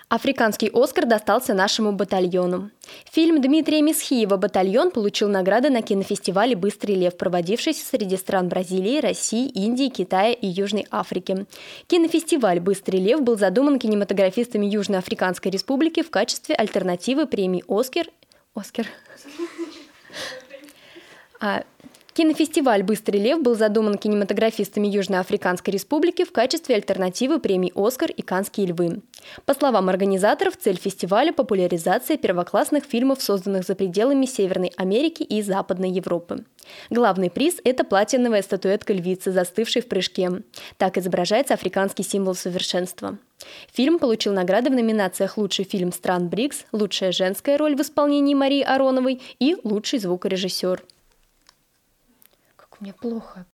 Африканский Оскар достался нашему батальону. Фильм Дмитрия Месхиева «Батальон» получил награды на кинофестивале «Быстрый лев», проводившийся среди стран Бразилии, России, Индии, Китая и Южной Африки. Кинофестиваль «Быстрый лев» был задуман кинематографистами Южноафриканской Республики в качестве альтернативы премии «Оскар». Кинофестиваль «Быстрый лев» был задуман кинематографистами Южноафриканской Республики в качестве альтернативы премий «Оскар» и «Каннские львы». По словам организаторов, цель фестиваля – популяризация первоклассных фильмов, созданных за пределами Северной Америки и Западной Европы. Главный приз – это платиновая статуэтка львицы, застывшей в прыжке. Так изображается африканский символ совершенства. Фильм получил награды в номинациях «Лучший фильм стран БРИКС», «Лучшая женская роль в исполнении Марии Ароновой» и «Лучший звукорежиссер». Как у меня плохо.